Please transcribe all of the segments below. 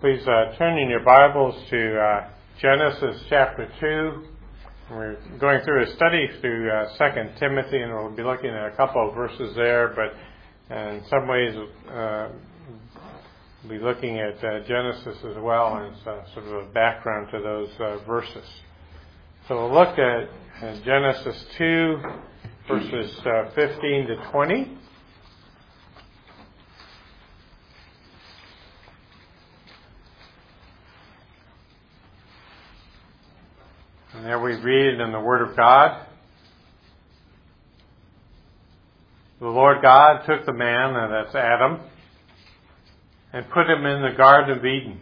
Please turn in your Bibles to Genesis chapter 2. We're going through a study through 2 Timothy, and we'll be looking at a couple of verses there, but in some ways we'll be looking at Genesis as well, and it's sort of a background to those verses. So we'll look at Genesis 2, verses 15 to 20. And there we read in the Word of God, the Lord God took the man, and that's Adam, and put him in the Garden of Eden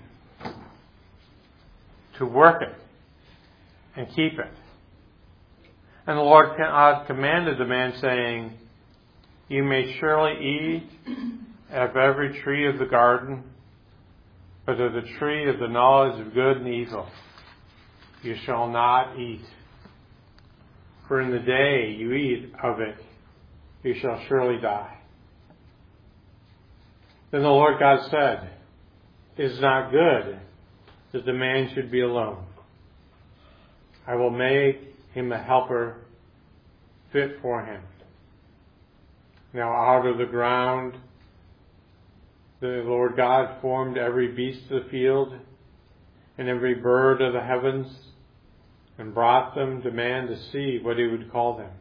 to work it and keep it. And the Lord God commanded the man, saying, "You may surely eat of every tree of the garden, but of the tree of the knowledge of good and evil you shall not eat. For in the day you eat of it, you shall surely die." Then the Lord God said, "It is not good that the man should be alone. I will make him a helper fit for him." Now out of the ground the Lord God formed every beast of the field and every bird of the heavens, and brought them to man to see what he would call them.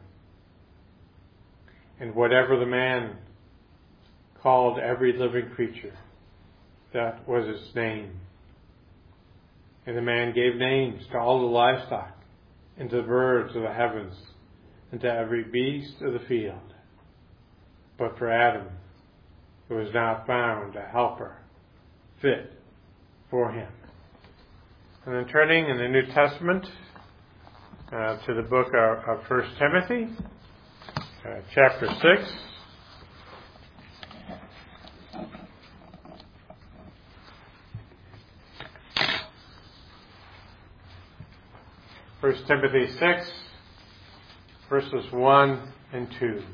And whatever the man called every living creature, that was its name. And the man gave names to all the livestock, and to the birds of the heavens, and to every beast of the field. But for Adam there was not found a helper fit for him. And then turning in the New Testament to the book of 1 Timothy, chapter 6. First Timothy 6, verses 1 and 2.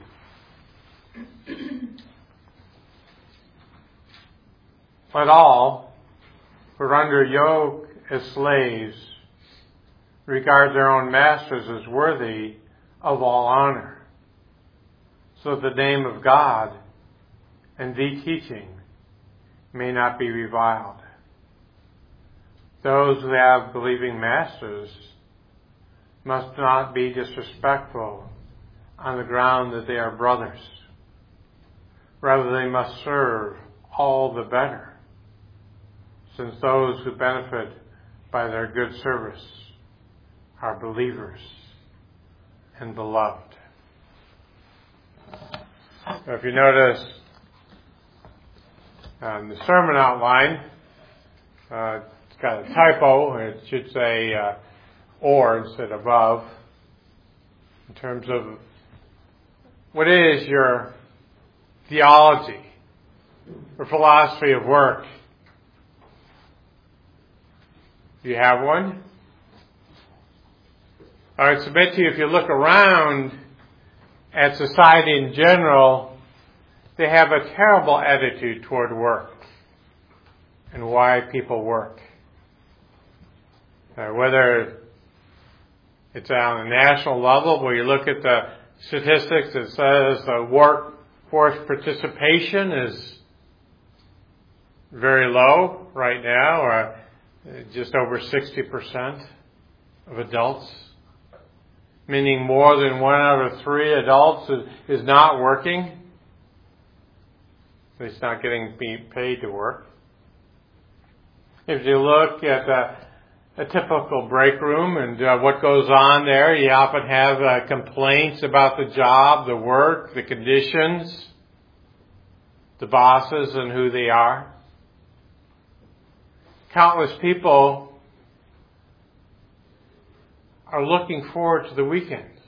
"Let all who are under yoke as slaves regard their own masters as worthy of all honor, so that the name of God and the teaching may not be reviled. Those who have believing masters must not be disrespectful on the ground that they are brothers. Rather, they must serve all the better, since those who benefit by their good service are believers and beloved." Now, if you notice the sermon outline, it's got a typo. It should say "or" instead of "of," in terms of what is your theology or philosophy of work. Do you have one? I would submit to you, if you look around at society in general, they have a terrible attitude toward work and why people work. Whether it's on a national level, where you look at the statistics that says the workforce participation is very low right now, or just over 60% of adults, meaning more than 1 out of 3 adults is not working. At least not getting paid to work. If you look at a typical break room and what goes on there, you often have complaints about the job, the work, the conditions, the bosses and who they are. Countless people are looking forward to the weekends.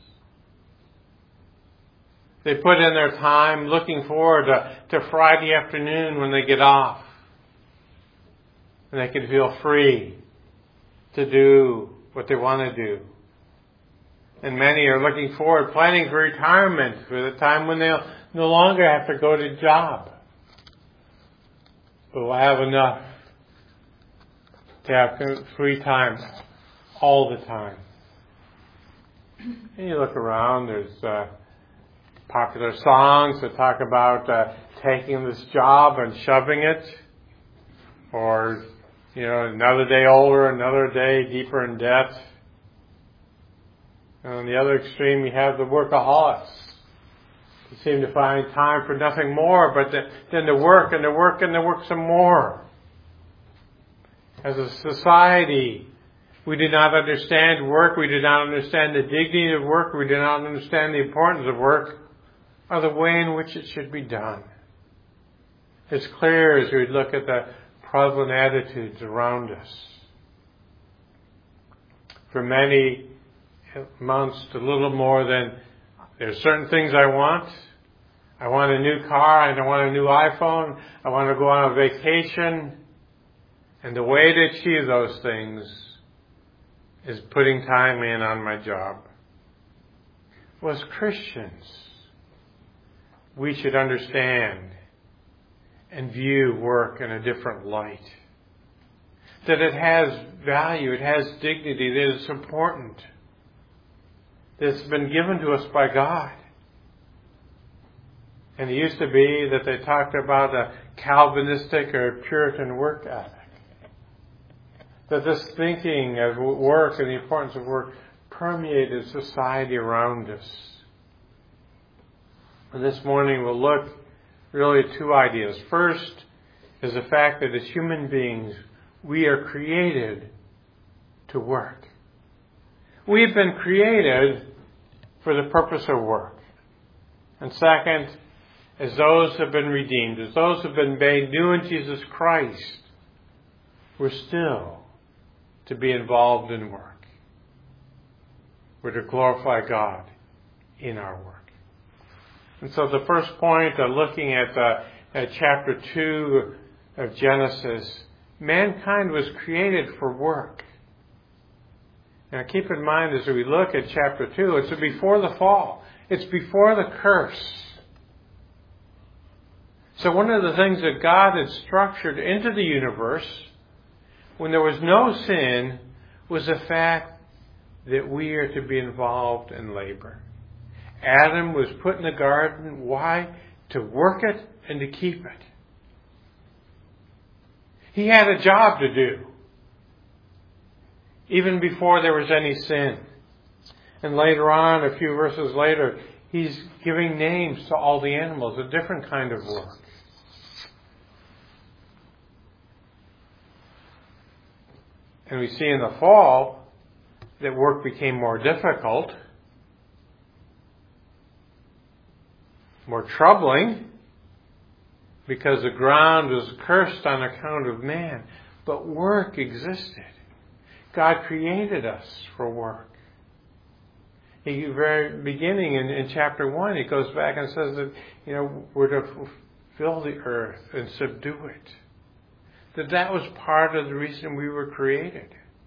They put in their time looking forward to Friday afternoon when they get off, and they can feel free to do what they want to do. And many are looking forward, planning for retirement, for the time when they'll no longer have to go to a job, but will have enough to have free time all the time. And you look around, there's popular songs that talk about taking this job and shoving it, or, another day older, another day deeper in debt. And on the other extreme, you have the workaholics. You seem to find time for nothing more but then to work and to work and to work some more. As a society, we do not understand work. We do not understand the dignity of work. We do not understand the importance of work or the way in which it should be done. It's clear as we look at the prevalent attitudes around us. For many, it amounts to little more than, there's certain things I want. I want a new car. I want a new iPhone. I want to go on a vacation. And the way to achieve those things is putting time in on my job. Well, as Christians, we should understand and view work in a different light. That it has value, it has dignity, that it's important. That it's been given to us by God. And it used to be that they talked about a Calvinistic or Puritan work ethic. That this thinking of work and the importance of work permeated society around us. And this morning we'll look really at two ideas. First is the fact that as human beings, we are created to work. We've been created for the purpose of work. And second, as those who have been redeemed, as those who have been made new in Jesus Christ, we're still to be involved in work. We're to glorify God in our work. And so the first point, looking at chapter 2 of Genesis, mankind was created for work. Now keep in mind as we look at chapter 2, it's before the fall. It's before the curse. So one of the things that God had structured into the universe when there was no sin was the fact that we are to be involved in labor. Adam was put in the garden. Why? To work it and to keep it. He had a job to do, even before there was any sin. And later on, a few verses later, he's giving names to all the animals, a different kind of work. And we see in the fall that work became more difficult, more troubling, because the ground was cursed on account of man. But work existed. God created us for work. Very beginning in chapter 1, he goes back and says that we're to fill the earth and subdue it. That was part of the reason we were created.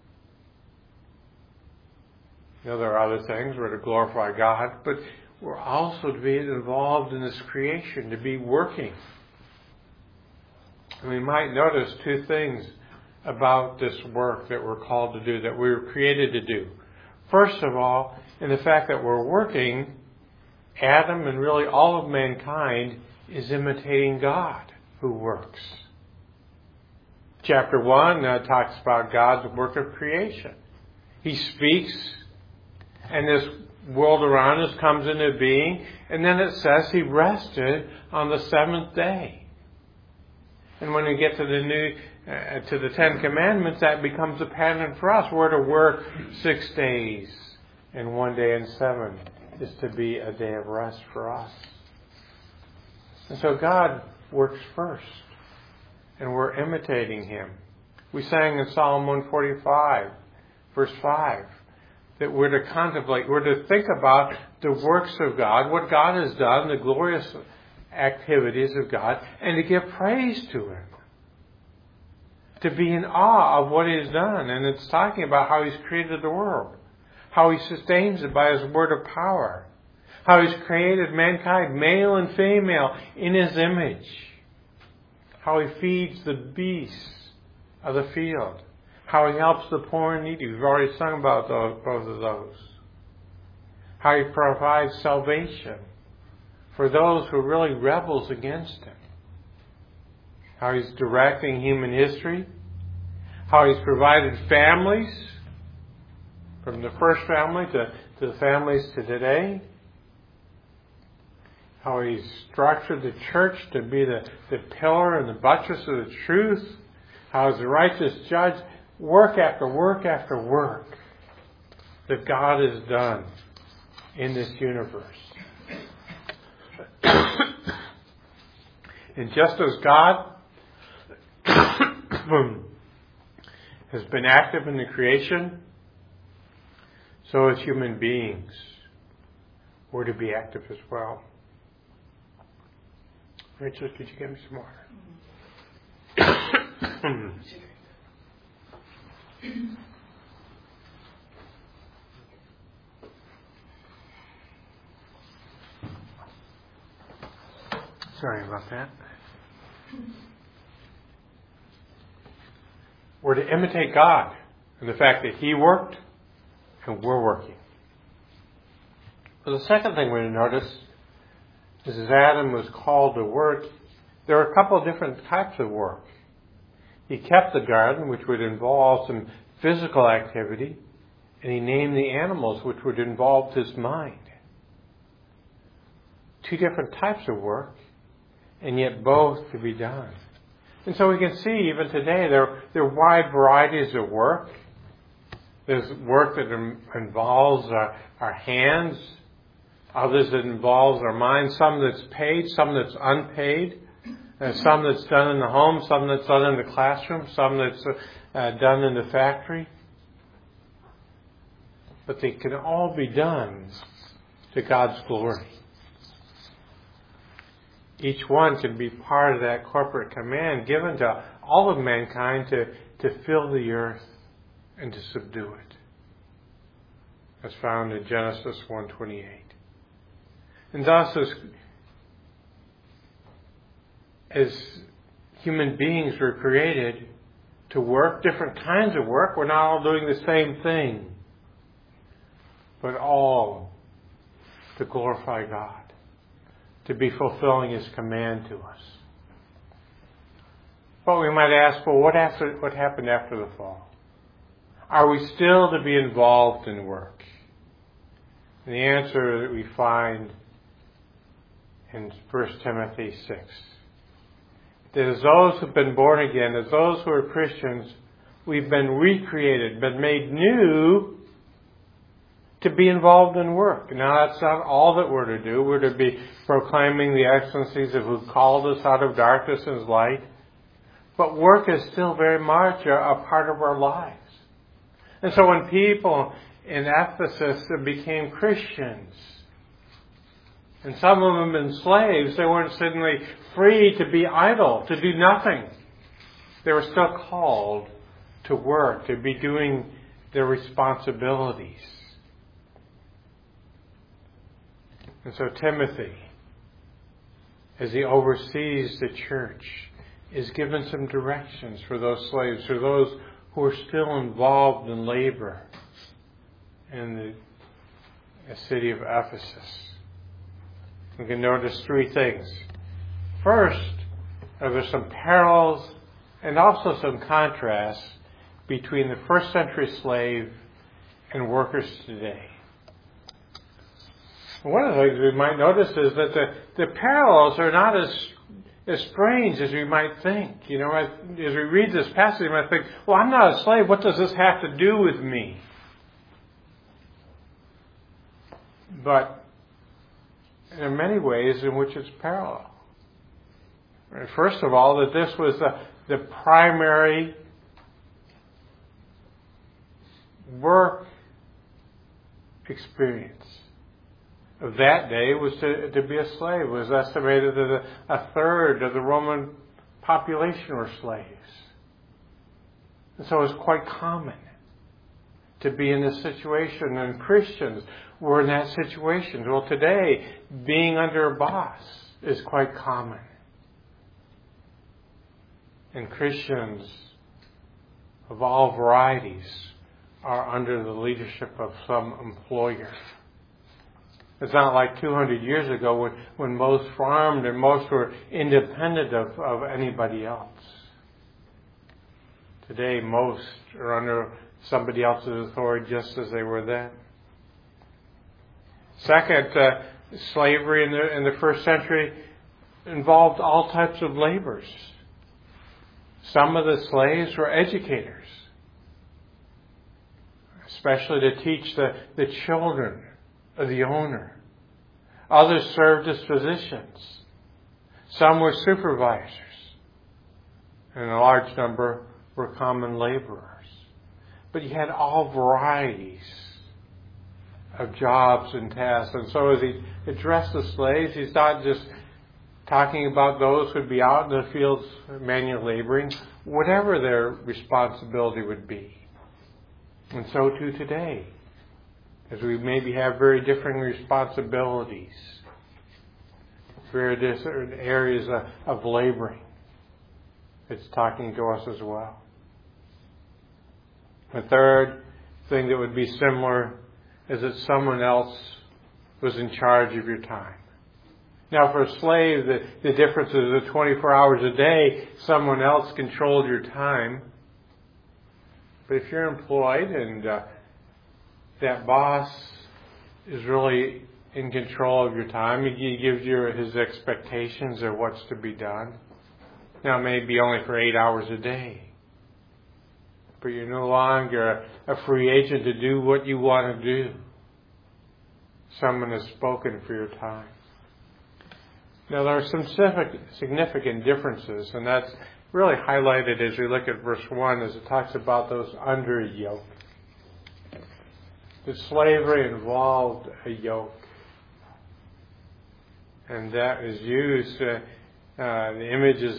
There are other things. We're to glorify God, but we're also to be involved in this creation, to be working. And we might notice two things about this work that we're called to do, that we were created to do. First of all, in the fact that we're working, Adam and really all of mankind is imitating God who works. Chapter 1 talks about God's work of creation. He speaks, and this world around us comes into being, and then it says He rested on the seventh day. And when we get to the Ten Commandments, that becomes a pattern for us. We're to work 6 days, and 1 day in 7 is to be a day of rest for us. And so God works first. And we're imitating Him. We sang in Psalm 145, verse 5, that we're to contemplate, we're to think about the works of God, what God has done, the glorious activities of God, and to give praise to Him. To be in awe of what He has done. And it's talking about how He's created the world, how He sustains it by His word of power, how He's created mankind, male and female, in His image. How He feeds the beasts of the field. How He helps the poor and needy. We've already sung about both of those. How He provides salvation for those who are really rebels against Him. How He's directing human history. How He's provided families, from the first family to the families to today. How He's structured the church to be the pillar and the buttress of the truth. How as the righteous judge, work after work after work that God has done in this universe. And just as God has been active in the creation, so as human beings, we're to be active as well. Rachel, could you get me some water? Sorry about that. We're to imitate God in the fact that He worked and we're working. But the second thing we're to notice is as Adam was called to work, there are a couple of different types of work. He kept the garden, which would involve some physical activity, and He named the animals, which would involve His mind. Two different types of work, and yet both to be done. And so we can see even today there are wide varieties of work. There's work that involves our hands, others that involves our mind, some that's paid, some that's unpaid, and some that's done in the home, some that's done in the classroom, some that's done in the factory. But they can all be done to God's glory. Each one can be part of that corporate command given to all of mankind to fill the earth and to subdue it. That's found in Genesis 1:28. And thus, as human beings were created to work, different kinds of work, we're not all doing the same thing, but all to glorify God, to be fulfilling His command to us. But we might ask, well, what happened after the fall? Are we still to be involved in work? And the answer that we find in 1 Timothy 6. That as those who've been born again, as those who are Christians, we've been recreated, been made new to be involved in work. Now that's not all that we're to do. We're to be proclaiming the excellencies of who called us out of darkness and His light. But work is still very much a part of our lives. And so when people in Ephesus became Christians, and some of them been slaves, they weren't suddenly free to be idle, to do nothing. They were still called to work, to be doing their responsibilities. And so Timothy, as he oversees the church, is given some directions for those slaves, for those who are still involved in labor in the city of Ephesus. We can notice three things. First, there's some parallels and also some contrasts between the first century slave and workers today. One of the things we might notice is that the parallels are not as strange as we might think. You know, as we read this passage, we might think, well, I'm not a slave. What does this have to do with me? But there are many ways in which it's parallel. First of all, that this was the primary work experience of that day was to be a slave. It was estimated that a third of the Roman population were slaves. And so it was quite common to be in this situation, and Christians were in that situation. Well, today, being under a boss is quite common. And Christians of all varieties are under the leadership of some employer. It's not like 200 years ago when most farmed and most were independent of anybody else. Today, most are under somebody else's authority just as they were then. Second, slavery in the first century involved all types of labors. Some of the slaves were educators, especially to teach the children of the owner. Others served as physicians. Some were supervisors. And a large number were common laborers. But you had all varieties of jobs and tasks. And so as he addressed the slaves, he's not just talking about those who would be out in the fields manual laboring, whatever their responsibility would be. And so too today, as we maybe have very different responsibilities, very different areas of laboring. It's talking to us as well. The third thing that would be similar is that someone else was in charge of your time. Now, for a slave, the difference is that 24 hours a day, someone else controlled your time. But if you're employed and that boss is really in control of your time, he gives you his expectations of what's to be done. Now, it may be only for 8 hours a day. But you're no longer a free agent to do what you want to do. Someone has spoken for your time. Now, there are some significant differences, and that's really highlighted as we look at verse 1 as it talks about those under a yoke. The slavery involved a yoke. And that is used, the images,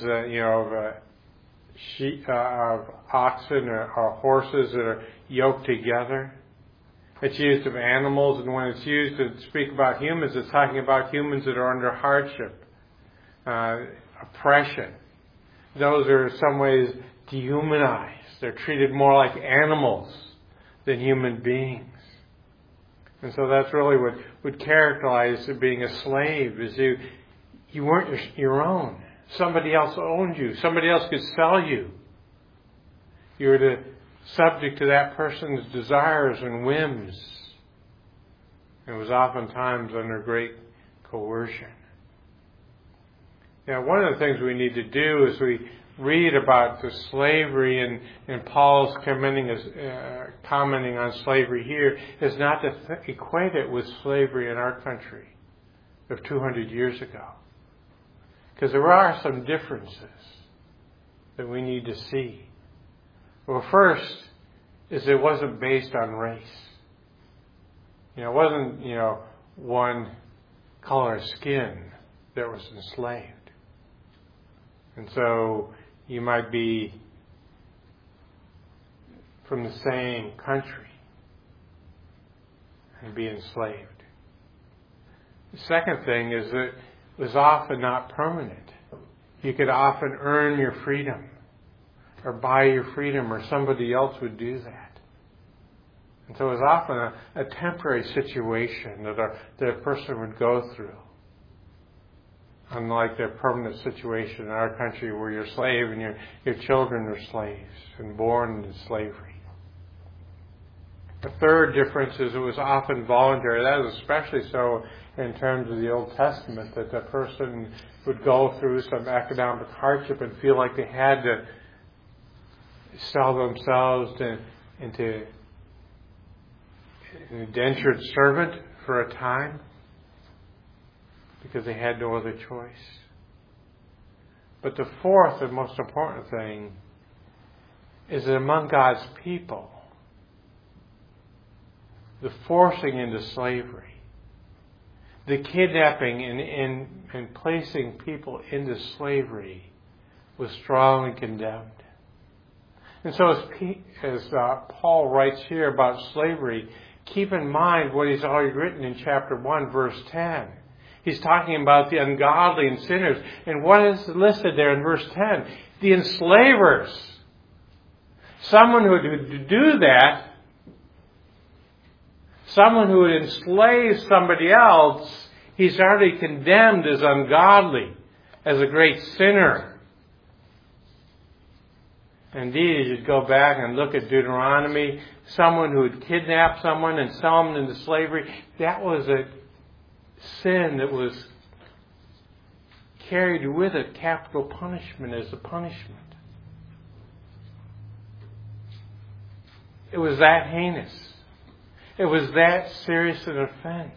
of oxen or horses that are yoked together. It's used of animals, and when it's used to speak about humans, it's talking about humans that are under hardship, oppression. Those are in some ways dehumanized. They're treated more like animals than human beings. And so that's really what would characterize being a slave, is you weren't your own. Somebody else owned you. Somebody else could sell you. You were subject to that person's desires and whims. It was oftentimes under great coercion. Now, one of the things we need to do as we read about the slavery and Paul's commenting on slavery here is not to equate it with slavery in our country of 200 years ago. Because there are some differences that we need to see. Well, first is it wasn't based on race. It wasn't, one color of skin that was enslaved. And so you might be from the same country and be enslaved. The second thing is that it was often not permanent. You could often earn your freedom or buy your freedom, or somebody else would do that. And so it was often a temporary situation that a person would go through. Unlike the permanent situation in our country where you're a slave and your children are slaves and born in slavery. The third difference is it was often voluntary. That was especially so in terms of the Old Testament, that the person would go through some economic hardship and feel like they had to sell themselves into an indentured servant for a time because they had no other choice. But the fourth and most important thing is that among God's people, the forcing into slavery, the kidnapping and placing people into slavery was strongly condemned. And so as Paul writes here about slavery, keep in mind what he's already written in chapter 1, verse 10. He's talking about the ungodly and sinners. And what is listed there in verse 10? The enslavers. Someone who would do that, someone who would enslave somebody else, he's already condemned as ungodly, as a great sinner. Indeed, as you go back and look at Deuteronomy, someone who would kidnap someone and sell them into slavery, that was a sin that was carried with it capital punishment as a punishment. It was that heinous. It was that serious an offense.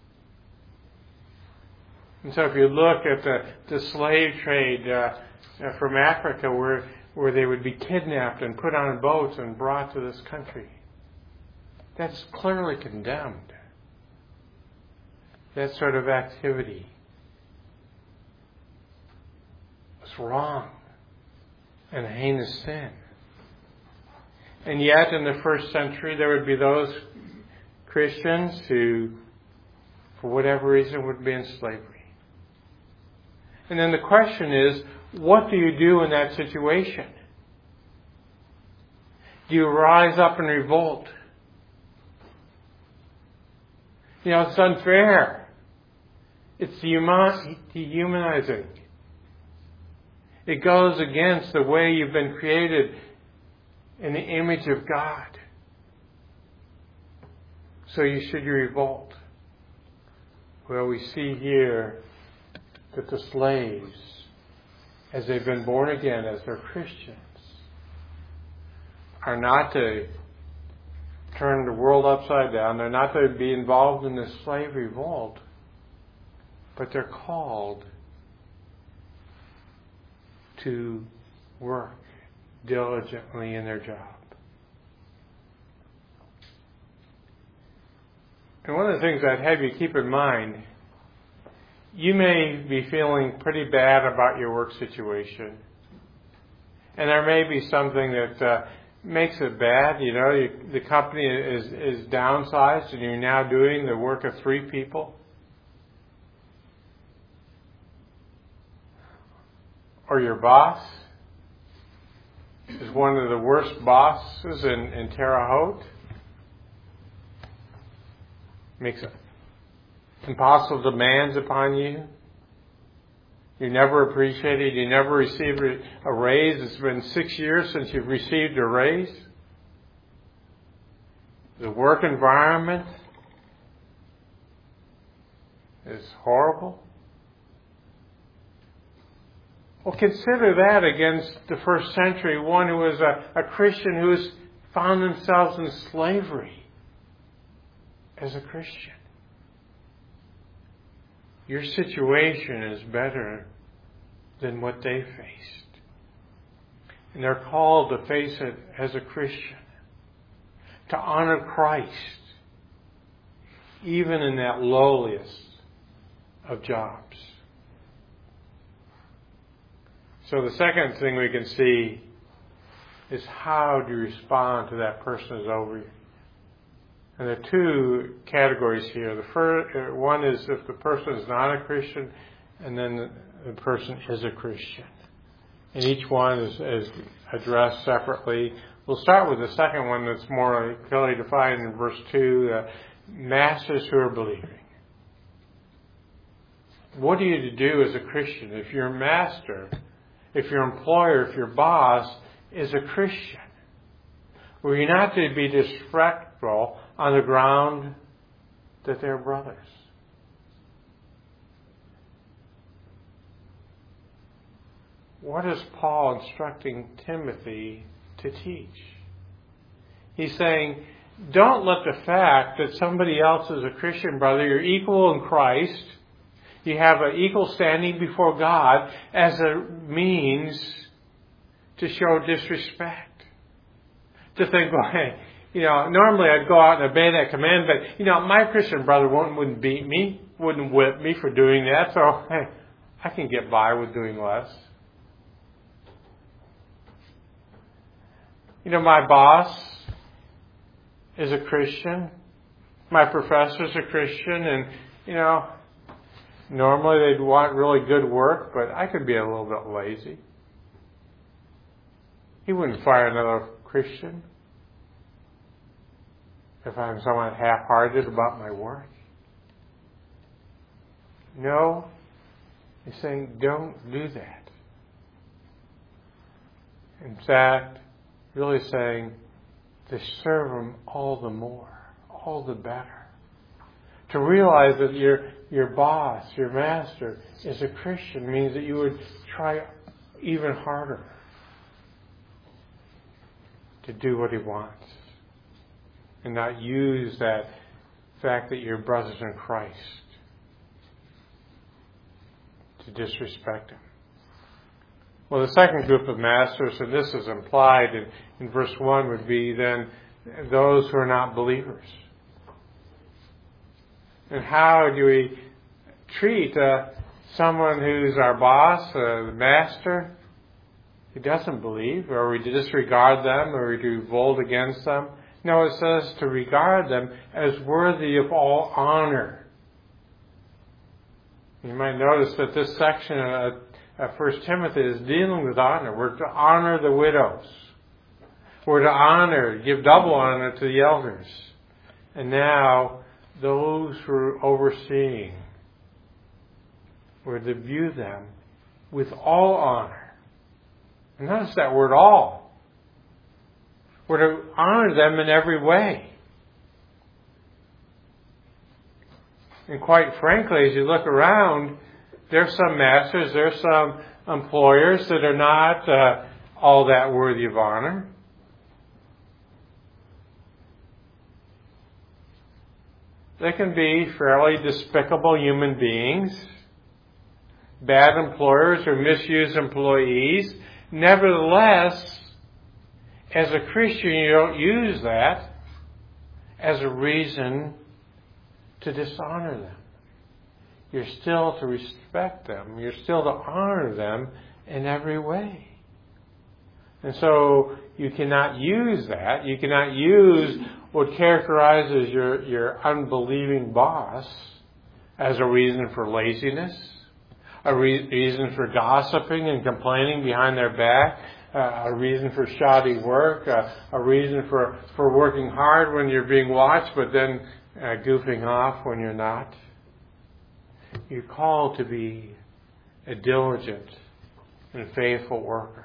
And so if you look at the slave trade from Africa where they would be kidnapped and put on boats and brought to this country, that's clearly condemned. That sort of activity was wrong and a heinous sin. And yet in the first century there would be those Christians who, for whatever reason, would be in slavery. And then the question is, what do you do in that situation? Do you rise up and revolt? It's unfair. It's dehumanizing. It goes against the way you've been created in the image of God. So should you revolt? Well, we see here that the slaves, as they've been born again, as they're Christians, are not to turn the world upside down. They're not to be involved in this slave revolt, but they're called to work diligently in their job. And one of the things I'd have you keep in mind, you may be feeling pretty bad about your work situation. And there may be something that makes it bad. The company is downsized and you're now doing the work of 3 people. Or your boss is one of the worst bosses in Terre Haute. Makes impossible demands upon you. You're never appreciated. You never received a raise. It's been 6 years since you've received a raise. The work environment is horrible. Well, consider that against the first century, one who was a Christian who has found themselves in slavery as a Christian. Your situation is better than what they faced. And they're called to face it as a Christian, to honor Christ, even in that lowliest of jobs. So the second thing we can see is how do you respond to that person who's over you. And there are 2 categories here. The first one is if the person is not a Christian, and then the person is a Christian. And each one is addressed separately. We'll start with the second one that's more clearly defined in verse 2, masters who are believing. What are you to do as a Christian? If your master, if your employer, if your boss is a Christian, well, you're not to be disrespectful on the ground that they're brothers. What is Paul instructing Timothy to teach? He's saying, don't let the fact that somebody else is a Christian brother, you're equal in Christ, you have an equal standing before God, as a means to show disrespect. To think, well, hey, normally I'd go out and obey that command, but, my Christian brother wouldn't beat me, wouldn't whip me for doing that, so, hey, I can get by with doing less. My boss is a Christian. My professor's a Christian, and, normally they'd want really good work, but I could be a little bit lazy. He wouldn't fire another Christian if I'm somewhat half-hearted about my work? No. He's saying, don't do that. In fact, really saying, to serve Him all the more, all the better. To realize that your boss, your master, is a Christian means that you would try even harder to do what He wants and not use that fact that you're brothers in Christ to disrespect Him. Well, the second group of masters, and this is implied in verse 1, would be then those who are not believers. And how do we treat someone who's our boss, the master, who doesn't believe, or we disregard them, or we revolt against them? No, it says to regard them as worthy of all honor. You might notice that this section of 1 Timothy is dealing with honor. We're to honor the widows. We're to honor, give double honor to the elders. And now, those who are overseeing, we're to view them with all honor. And notice that word all. We're to honor them in every way. And quite frankly, as you look around, there's some masters, there's some employers that are not all that worthy of honor. They can be fairly despicable human beings, bad employers or misused employees. Nevertheless, as a Christian, you don't use that as a reason to dishonor them. You're still to respect them. You're still to honor them in every way. And so you cannot use that. You cannot use what characterizes your unbelieving boss as a reason for laziness, a reason for gossiping and complaining behind their back, a reason for shoddy work, a reason for working hard when you're being watched, but then goofing off when you're not. You're called to be a diligent and faithful worker.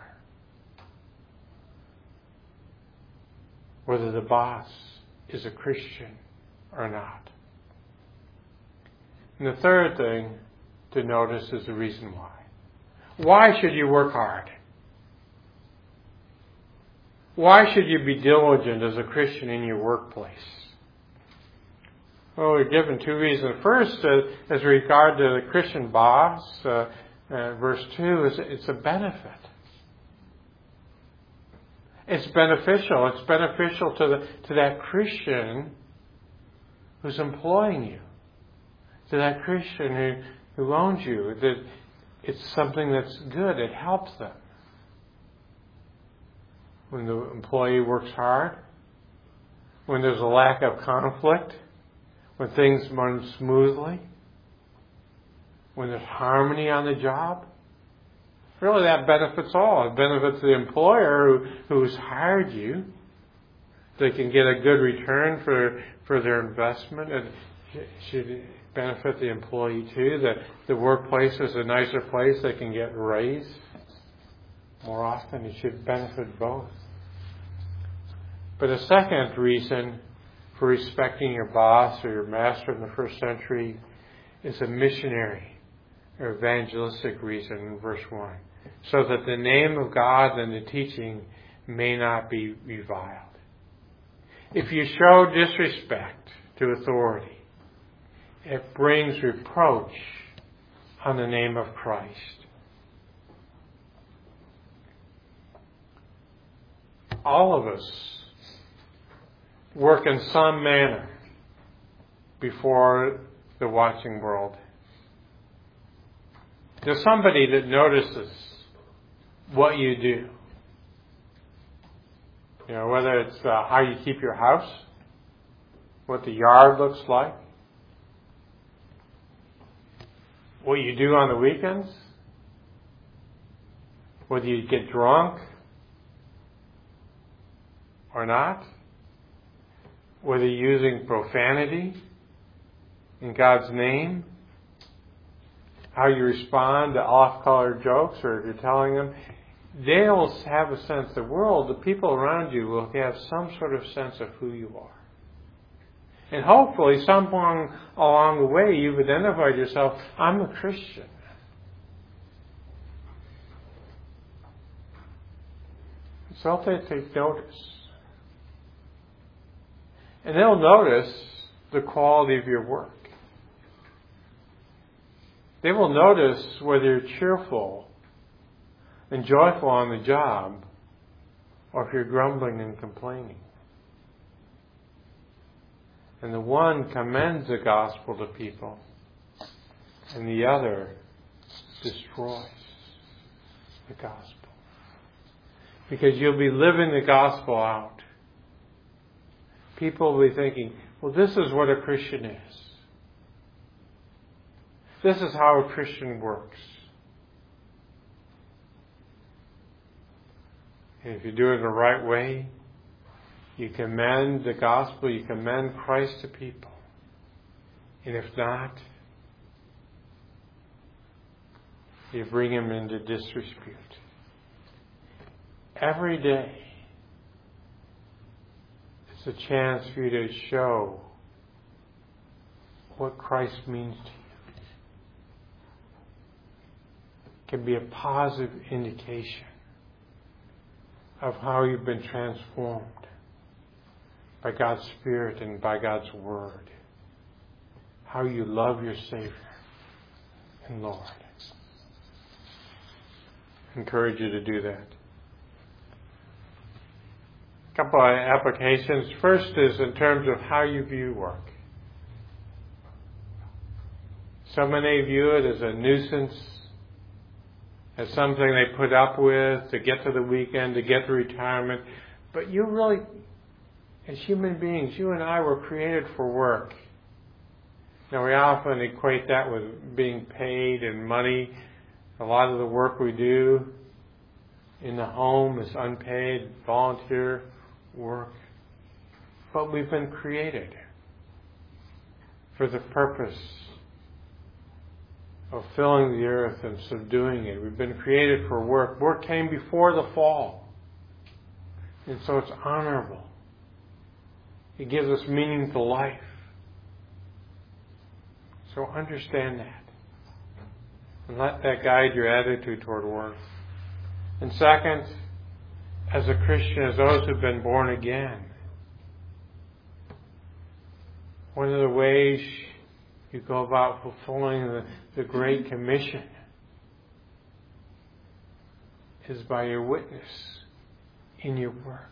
Whether the boss is a Christian or not. And the third thing to notice is the reason why. Why should you work hard? Why should you be diligent as a Christian in your workplace? Well, we're given two reasons. First, as regard to the Christian boss, verse 2, is it's a benefit. It's beneficial. It's beneficial to that Christian who's employing you, to that Christian who owns you. That it's something that's good. It helps them. When the employee works hard, when there's a lack of conflict, when things run smoothly, when there's harmony on the job, really that benefits all. It benefits the employer who's hired you. They can get a good return for their investment. It should benefit the employee too, that the workplace is a nicer place. They can get raised more often. It should benefit both. But a second reason for respecting your boss or your master in the first century is a missionary or evangelistic reason in verse 1. So that the name of God and the teaching may not be reviled. If you show disrespect to authority, it brings reproach on the name of Christ. All of us work in some manner before the watching world. There's somebody that notices what you do. You know, whether it's how you keep your house, what the yard looks like, what you do on the weekends, whether you get drunk, or not, whether you're using profanity in God's name, how you respond to off-color jokes, or if you're telling them, they'll have a sense, the world, the people around you will have some sort of sense of who you are. And hopefully, somewhere along the way, you've identified yourself, I'm a Christian. So they take notice. And they'll notice the quality of your work. They will notice whether you're cheerful and joyful on the job, or if you're grumbling and complaining. And the one commends the gospel to people, and the other destroys the gospel. Because you'll be living the gospel out. People will be thinking, well, this is what a Christian is. This is how a Christian works. And if you do it the right way, you commend the gospel, you commend Christ to people. And if not, you bring him into disrepute. Every day, it's a chance for you to show what Christ means to you. It can be a positive indication of how you've been transformed by God's Spirit and by God's Word. How you love your Savior and Lord. I encourage you to do that. A couple of applications. First is in terms of how you view work. So many view it as a nuisance, as something they put up with to get to the weekend, to get to retirement. But you really, as human beings, you and I were created for work. Now we often equate that with being paid and money. A lot of the work we do in the home is unpaid, volunteer work. But we've been created for the purpose of filling the earth and subduing it. We've been created for work. Work came before the fall. And so it's honorable. It gives us meaning to life. So understand that. And let that guide your attitude toward work. And second, as a Christian, as those who've been born again, one of the ways you go about fulfilling the Great Commission is by your witness in your work.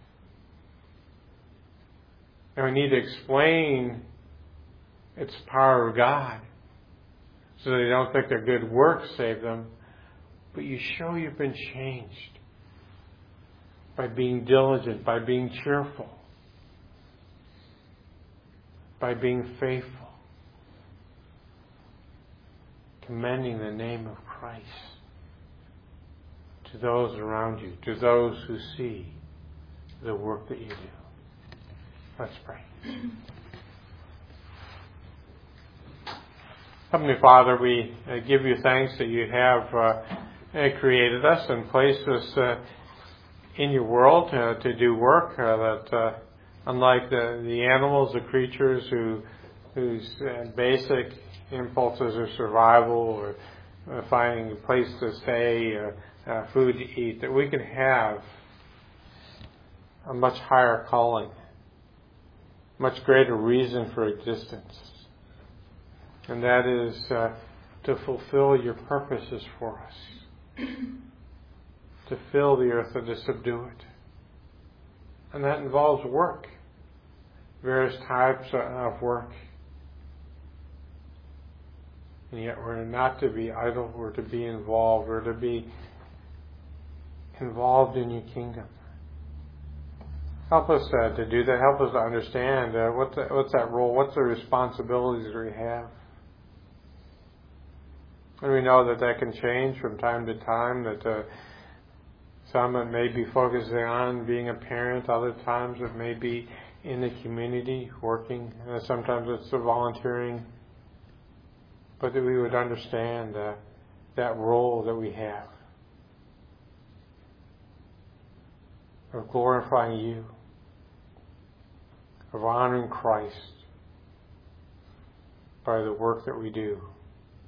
Now we need to explain it's the power of God so they don't think their good works save them, but you show you've been changed by being diligent, by being cheerful, by being faithful, commending the name of Christ to those around you, to those who see the work that you do. Let's pray. Heavenly Father, we give you thanks that you have created us and placed us in your world to do work that unlike the animals, the creatures whose basic impulses are survival or finding a place to stay, food to eat, that we can have a much higher calling, much greater reason for existence. And that is to fulfill your purposes for us. To fill the earth and to subdue it. And that involves work. Various types of work. And yet we're not to be idle, we're to be involved, we're to be involved in your kingdom. Help us to do that. Help us to understand what's that role, what's the responsibilities we have. And we know that can change from time to time, that Some it may be focusing on being a parent. Other times it may be in the community working. Sometimes it's the volunteering. But that we would understand that role that we have of glorifying you, of honoring Christ by the work that we do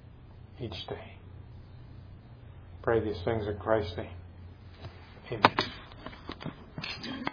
each day. Pray these things in Christ's name. Amen.